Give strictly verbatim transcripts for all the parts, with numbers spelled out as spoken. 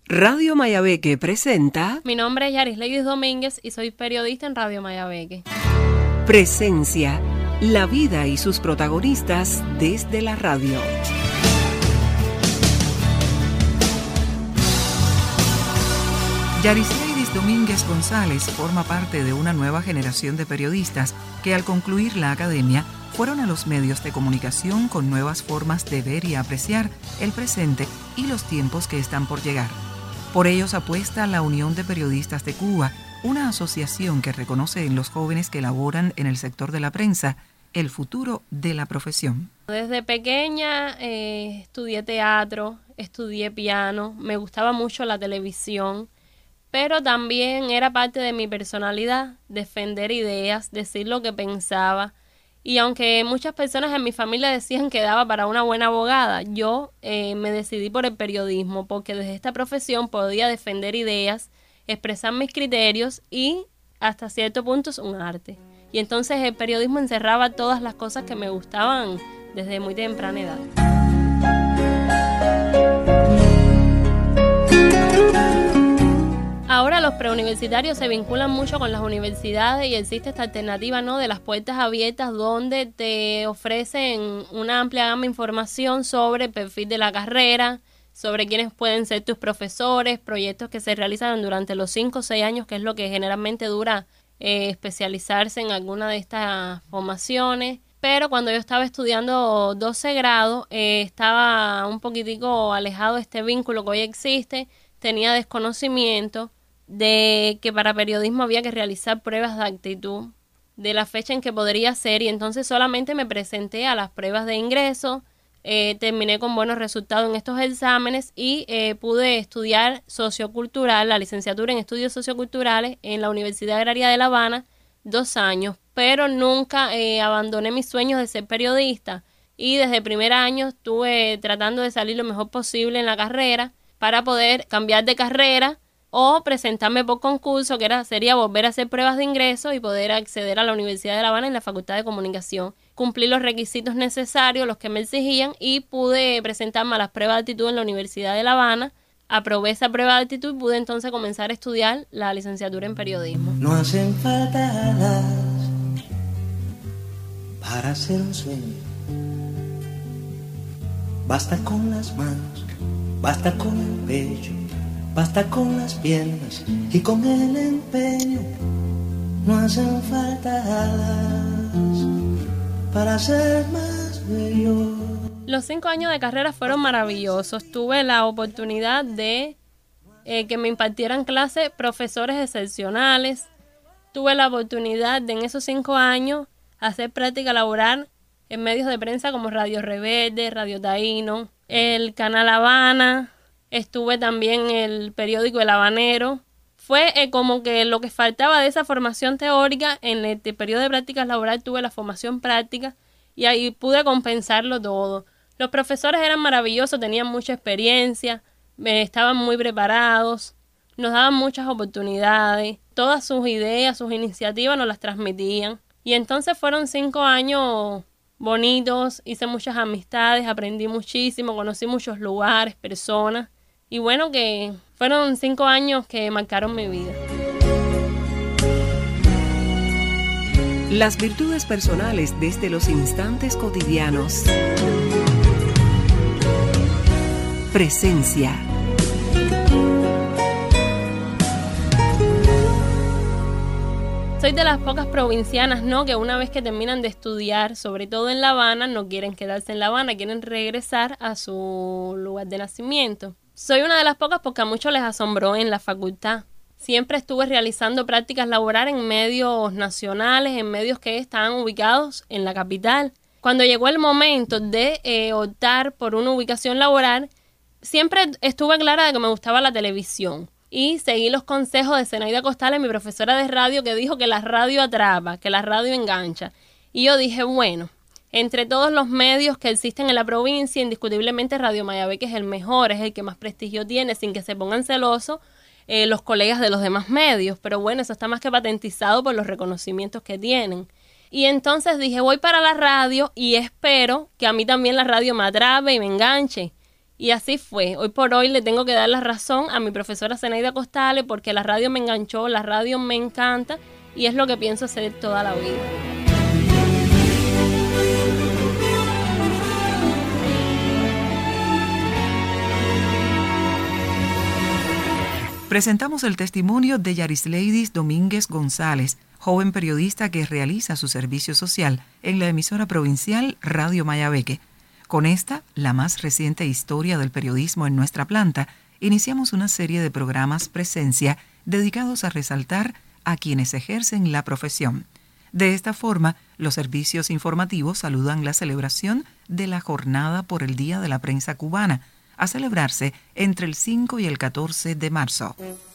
Radio Mayabeque presenta... Mi nombre es Yarisleidis Domínguez y soy periodista en Radio Mayabeque. Presencia, la vida y sus protagonistas desde la radio. Yarisleidis Domínguez González forma parte de una nueva generación de periodistas que al concluir la academia fueron a los medios de comunicación con nuevas formas de ver y apreciar el presente y los tiempos que están por llegar. Por ellos apuesta la Unión de Periodistas de Cuba, una asociación que reconoce en los jóvenes que laboran en el sector de la prensa el futuro de la profesión. Desde pequeña eh, estudié teatro, estudié piano, me gustaba mucho la televisión, pero también era parte de mi personalidad defender ideas, decir lo que pensaba. Y aunque muchas personas en mi familia decían que daba para una buena abogada, yo eh, me decidí por el periodismo, porque desde esta profesión podía defender ideas, expresar mis criterios y hasta cierto punto es un arte. Y entonces el periodismo encerraba todas las cosas que me gustaban desde muy temprana edad. Ahora los preuniversitarios se vinculan mucho con las universidades y existe esta alternativa, ¿no?, de las puertas abiertas, donde te ofrecen una amplia gama de información sobre el perfil de la carrera, sobre quiénes pueden ser tus profesores, proyectos que se realizan durante los cinco o seis años, que es lo que generalmente dura eh, especializarse en alguna de estas formaciones. Pero cuando yo estaba estudiando doce grado, eh, estaba un poquitico alejado de este vínculo que hoy existe, tenía desconocimiento de que para periodismo había que realizar pruebas de actitud, de la fecha en que podría ser, y entonces solamente me presenté a las pruebas de ingreso, eh, terminé con buenos resultados en estos exámenes y eh, pude estudiar sociocultural, la licenciatura en estudios socioculturales en la Universidad Agraria de La Habana, dos años, pero nunca eh, abandoné mis sueños de ser periodista y desde el primer año estuve tratando de salir lo mejor posible en la carrera para poder cambiar de carrera o presentarme por concurso, que era, sería volver a hacer pruebas de ingreso y poder acceder a la Universidad de La Habana en la Facultad de Comunicación. Cumplí los requisitos necesarios, los que me exigían, y pude presentarme a las pruebas de actitud en la Universidad de La Habana. Aprobé esa prueba de actitud y pude entonces comenzar a estudiar la licenciatura en periodismo. No hacen falta alas para hacer un sueño. Basta con las manos, basta con el pecho, basta con las piernas y con el empeño. No hacen falta alas para ser más bello. Los cinco años de carrera fueron maravillosos. Tuve la oportunidad de eh, que me impartieran clases profesores excepcionales. Tuve la oportunidad de en esos cinco años hacer práctica laboral en medios de prensa como Radio Rebelde, Radio Taíno, el Canal Habana. Estuve también en el periódico El Habanero. Fue eh, como que lo que faltaba de esa formación teórica. En el, el periodo de prácticas laborales tuve la formación práctica y ahí pude compensarlo todo. Los profesores eran maravillosos, tenían mucha experiencia, eh, estaban muy preparados, nos daban muchas oportunidades, todas sus ideas, sus iniciativas nos las transmitían. Y entonces fueron cinco años bonitos, hice muchas amistades, aprendí muchísimo, conocí muchos lugares, personas. Y bueno, que fueron cinco años que marcaron mi vida. Las virtudes personales desde los instantes cotidianos. Presencia. Soy de las pocas provincianas, ¿no?, que una vez que terminan de estudiar, sobre todo en La Habana, no quieren quedarse en La Habana, quieren regresar a su lugar de nacimiento. Soy una de las pocas porque a muchos les asombró en la facultad. Siempre estuve realizando prácticas laborales en medios nacionales, en medios que estaban ubicados en la capital. Cuando llegó el momento de eh, optar por una ubicación laboral, siempre estuve clara de que me gustaba la televisión. Y seguí los consejos de Zenaida Costales, mi profesora de radio, que dijo que la radio atrapa, que la radio engancha. Y yo dije, bueno, entre todos los medios que existen en la provincia, indiscutiblemente Radio Mayabeque es el mejor, es el que más prestigio tiene, sin que se pongan celosos eh, los colegas de los demás medios. Pero bueno, eso está más que patentizado por los reconocimientos que tienen. Y entonces dije, voy para la radio y espero que a mí también la radio me atrape y me enganche. Y así fue. Hoy por hoy le tengo que dar la razón a mi profesora Zenaida Costales porque la radio me enganchó, la radio me encanta y es lo que pienso hacer toda la vida. Presentamos el testimonio de Yarisleidis Domínguez González, joven periodista que realiza su servicio social en la emisora provincial Radio Mayabeque. Con esta, la más reciente historia del periodismo en nuestra planta, iniciamos una serie de programas Presencia dedicados a resaltar a quienes ejercen la profesión. De esta forma, los servicios informativos saludan la celebración de la Jornada por el Día de la Prensa Cubana, a celebrarse entre el cinco y el catorce de marzo.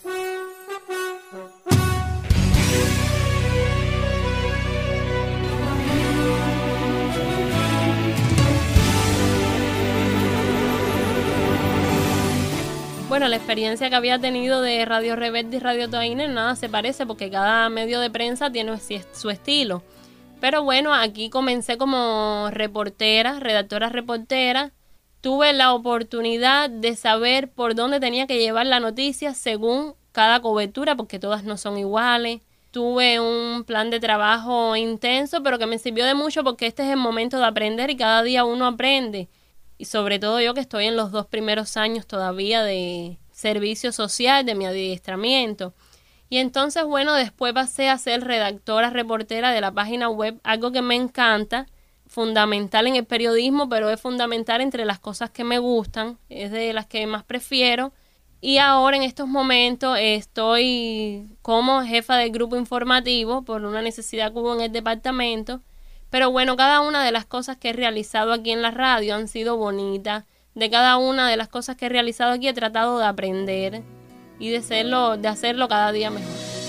Bueno, la experiencia que había tenido de Radio Rebelde y Radio Toaina nada se parece porque cada medio de prensa tiene su estilo. Pero bueno, aquí comencé como reportera, redactora reportera. Tuve la oportunidad de saber por dónde tenía que llevar la noticia según cada cobertura, porque todas no son iguales. Tuve un plan de trabajo intenso, pero que me sirvió de mucho porque este es el momento de aprender y cada día uno aprende. Y sobre todo yo que estoy en los dos primeros años todavía de servicio social, de mi adiestramiento. Y entonces, bueno, después pasé a ser redactora, reportera de la página web, algo que me encanta, fundamental en el periodismo, pero es fundamental entre las cosas que me gustan, es de las que más prefiero. Y ahora en estos momentos estoy como jefa del grupo informativo por una necesidad que hubo en el departamento. Pero bueno, cada una de las cosas que he realizado aquí en la radio han sido bonitas. De cada una de las cosas que he realizado aquí he tratado de aprender y de hacerlo, de hacerlo cada día mejor.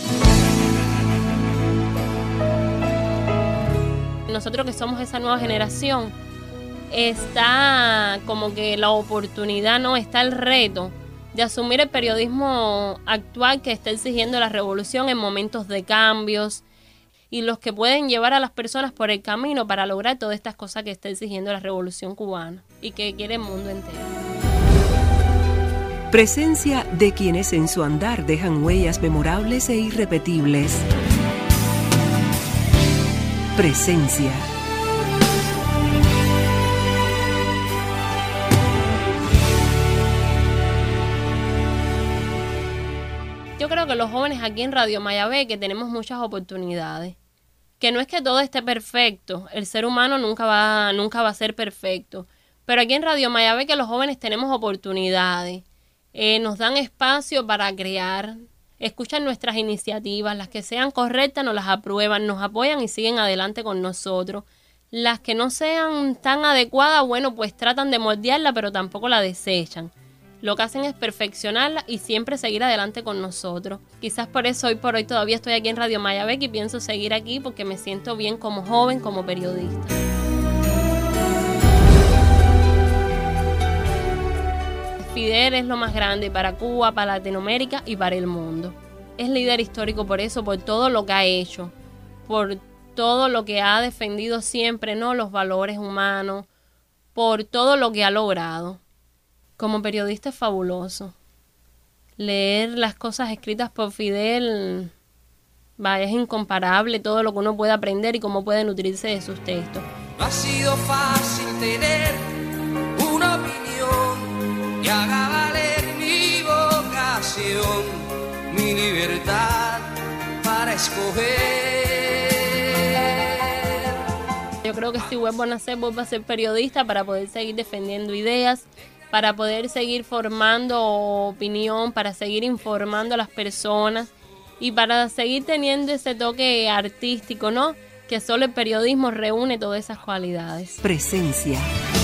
Nosotros que somos esa nueva generación, está como que la oportunidad, ¿no? Está el reto de asumir el periodismo actual que está exigiendo la revolución en momentos de cambios, y los que pueden llevar a las personas por el camino para lograr todas estas cosas que está exigiendo la revolución cubana y que quiere el mundo entero. Presencia de quienes en su andar dejan huellas memorables e irrepetibles. Presencia. Yo creo que los jóvenes aquí en Radio Mayabeque tenemos muchas oportunidades. Que no es que todo esté perfecto, el ser humano nunca va, nunca va a ser perfecto. Pero aquí en Radio Mayabeque los jóvenes tenemos oportunidades. Eh, nos dan espacio para crear, escuchan nuestras iniciativas, las que sean correctas nos las aprueban, nos apoyan y siguen adelante con nosotros. Las que no sean tan adecuadas, bueno, pues tratan de moldearla, pero tampoco la desechan. Lo que hacen es perfeccionarla y siempre seguir adelante con nosotros. Quizás por eso hoy por hoy todavía estoy aquí en Radio Mayabeque y pienso seguir aquí porque me siento bien como joven, como periodista. Fidel es lo más grande para Cuba, para Latinoamérica y para el mundo. Es líder histórico por eso, por todo lo que ha hecho, por todo lo que ha defendido siempre, ¿no? Los valores humanos, por todo lo que ha logrado. Como periodista es fabuloso. Leer las cosas escritas por Fidel, vaya, es incomparable todo lo que uno puede aprender y cómo puede nutrirse de sus textos. No ha sido fácil tener una opinión que haga valer mi vocación, mi libertad para escoger. Yo creo que si vuelvo a nacer, vuelvo a ser periodista para poder seguir defendiendo ideas, para poder seguir formando opinión, para seguir informando a las personas y para seguir teniendo ese toque artístico, ¿no? Que solo el periodismo reúne todas esas cualidades. Presencia.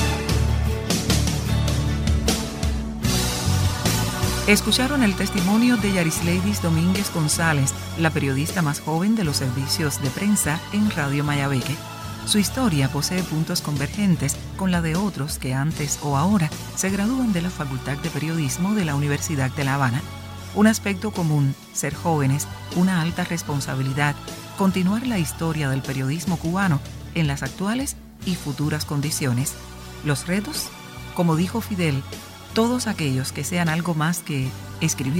Escucharon el testimonio de Yarisleidis Domínguez González, la periodista más joven de los servicios de prensa en Radio Mayabeque. Su historia posee puntos convergentes con la de otros que antes o ahora se gradúan de la Facultad de Periodismo de la Universidad de La Habana. Un aspecto común, ser jóvenes, una alta responsabilidad, continuar la historia del periodismo cubano en las actuales y futuras condiciones. Los retos, como dijo Fidel, todos aquellos que sean algo más que escribir